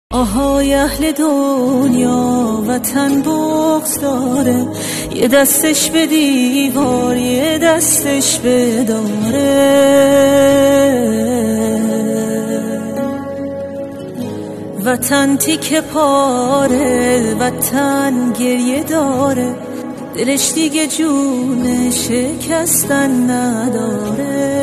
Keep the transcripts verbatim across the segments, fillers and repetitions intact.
آهای اهل دنیا وطن بغض داره، یه دستش به دیوار یه دستش به داره. وطن تیکه پاره، وطن گریه داره، دلش دیگه جون شکستن نداره.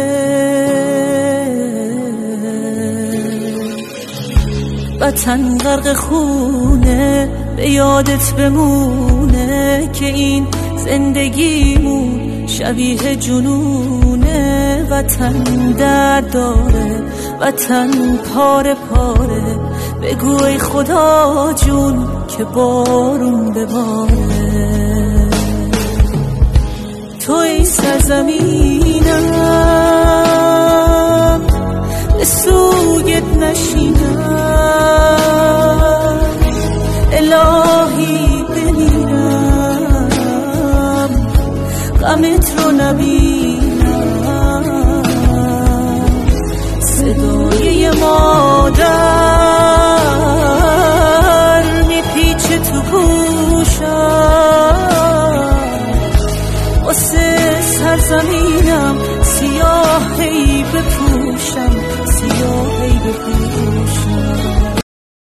وطن غرق خونه، به یادت بمونه که این زندگیمون شبیه جنونه. وطن درد داره، وطن پاره پاره، بگو ای خدا جون که بارون بباره. تو ای سرزمینم به سویت نشینم، الهی بمیرم غمت رو نبینم. صدای مادر میپیچه تو گوشم، واسه سرزمینم سیاهی بپوشم، سیاهی بپوشم.